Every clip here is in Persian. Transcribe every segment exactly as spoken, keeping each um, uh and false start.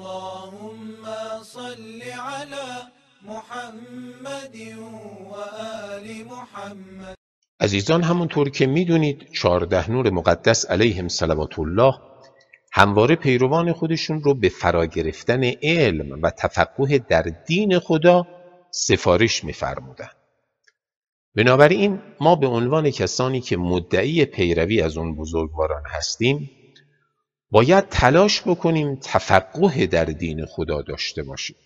اللهم صل على محمد و آل محمد. عزیزان، همونطور که میدونید چهارده نور مقدس علیهم صلوات الله همواره پیروان خودشون رو به فرا گرفتن علم و تفقه در دین خدا سفارش می‌فرمودن. بنابراین ما به عنوان کسانی که مدعی پیروی از اون بزرگواران هستیم باید تلاش بکنیم تفقه در دین خدا داشته باشیم.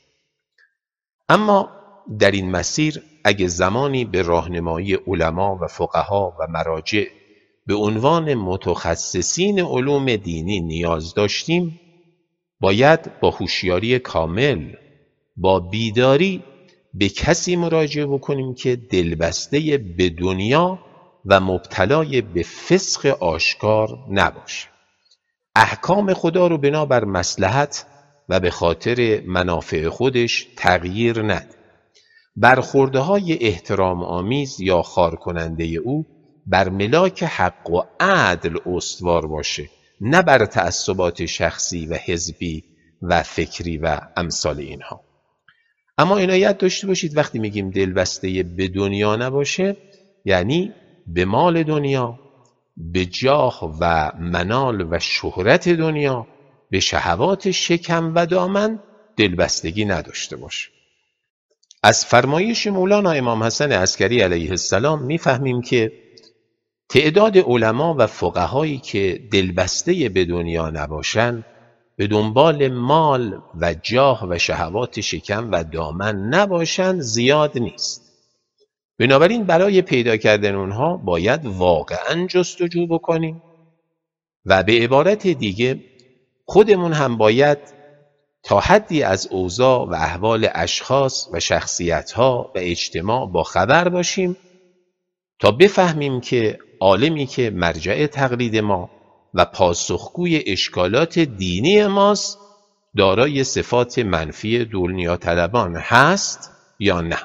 اما در این مسیر اگه زمانی به راهنمایی علما و فقها و مراجع به عنوان متخصصین علوم دینی نیاز داشتیم، باید با هوشیاری کامل، با بیداری به کسی مراجعه بکنیم که دلبسته به دنیا و مبتلای به فسق آشکار نباشه. احکام خدا رو بنابر مصلحت و به خاطر منافع خودش تغییر نده. برخورده های احترام آمیز یا خار کننده او بر ملاک حق و عدل استوار باشه، نه بر تعصبات شخصی و حزبی و فکری و امثال اینها. اما عنایت داشته باشید وقتی میگیم دلبسته به دنیا نباشه، یعنی به مال دنیا، به جاه و منال و شهرت دنیا، به شهوات شکم و دامن دلبستگی نداشته باشه. از فرمایش مولانا امام حسن عسکری علیه السلام میفهمیم که تعداد علما و فقهایی که دلبسته به دنیا نباشن، به دنبال مال و جاه و شهوات شکم و دامن نباشن، زیاد نیست. بنابراین برای پیدا کردن اونها باید واقعا جستجو بکنیم و به عبارت دیگه خودمون هم باید تا حدی از اوضاع و احوال اشخاص و شخصیت‌ها و اجتماع با خبر باشیم تا بفهمیم که عالمی که مرجع تقلید ما و پاسخگوی اشکالات دینی ماست دارای صفات منفی دنیا طلبان هست یا نه.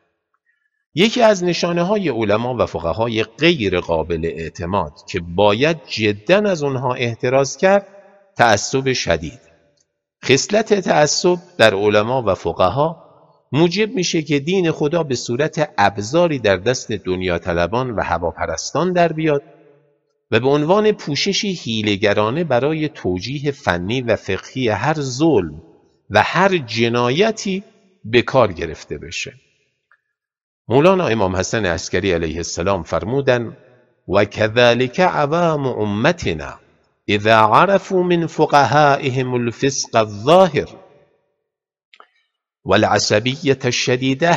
یکی از نشانه های علما و فقهای غیر قابل اعتماد که باید جداً از اونها احتراز کرد، تعصب شدید. خصلت تعصب در علما و فقها موجب میشه که دین خدا به صورت ابزاری در دست دنیا طلبان و هواپرستان در بیاد و به عنوان پوششی حیله‌گرانه برای توجیه فنی و فقهی هر ظلم و هر جنایتی به کار گرفته بشه. مولانا امام حسن عسکری علیه السلام فرمودن: و کذالک عوام امتنا اذا عرفوا من فقهائهم الفسق الظاهر والعصبية الشديدة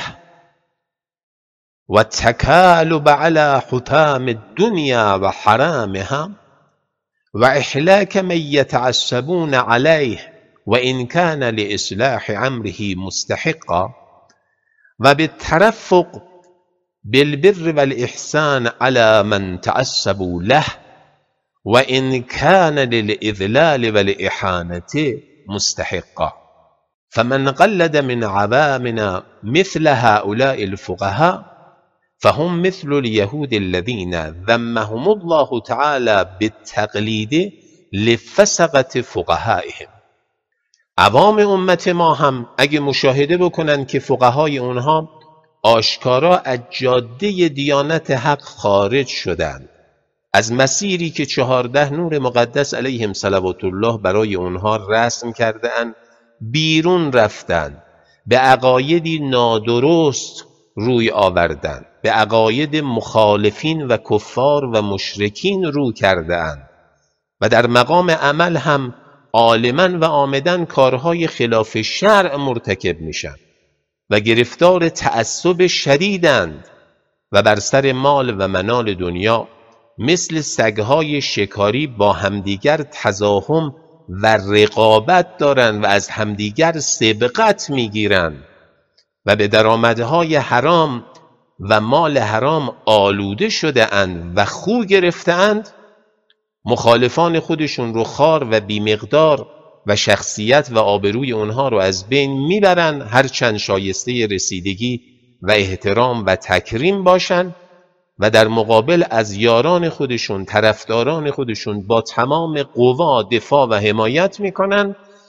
والتكالب على حطام الدنيا وحرامها وإحلاك من يتعصبون عليه وإن كان لإصلاح أمره مستحقا وبالترفق بالبر والإحسان على من تعصبوا له وإن كان للإذلال والإحانة مستحقا فمن قلد من عوامنا مثل هؤلاء الفقهاء فهم مثل اليهود الذين ذمهم الله تعالى بالتقليد لفسقة فقهائهم. عوام امت ما هم اگه مشاهده بکنن که فقهای اونها آشکارا از جاده دیانت حق خارج شدند، از مسیری که چهارده نور مقدس علیهم صلوات الله برای اونها رسم کرده اند بیرون رفتند، به عقایدی نادرست روی آوردند، به عقاید مخالفین و کفار و مشرکین رو کرده اند و در مقام عمل هم عالماً و عامداً کارهای خلاف شرع مرتکب میشن و گرفتار تعصب شدیدند و بر سر مال و منال دنیا مثل سگهای شکاری با همدیگر تزاحم و رقابت دارند و از همدیگر سبقت میگیرند و به درآمدهای حرام و مال حرام آلوده شده اند و خو گرفته اند. مخالفان خودشون رو خوار و بیمقدار و شخصیت و آبروی اونها رو از بین میبرن، هرچند شایسته رسیدگی و احترام و تکریم باشن، و در مقابل از یاران خودشون، طرفداران خودشون با تمام قوا دفاع و حمایت میکنن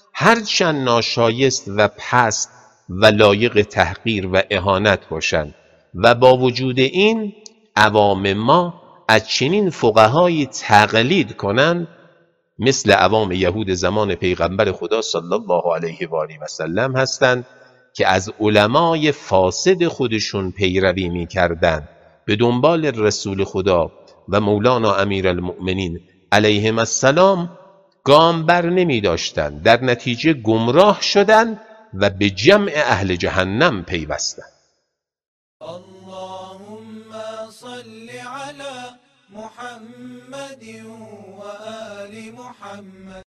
هرچند ناشایست و پست و لایق تحقیر و اهانت باشند و با وجود این عوام ما از چنین فقهایی تقلید کنند مثل عوام یهود زمان پیغمبر خدا صلی الله علیه و آله و سلم هستند که از علمای فاسد خودشون پیروی می‌کردند، به دنبال رسول خدا و مولانا امیرالمؤمنین علیهم السلام گام بر نمی داشتند، در نتیجه گمراه شدند و به جمع اهل جهنم پیوستند. اللهم صل على محمد و آل محمد.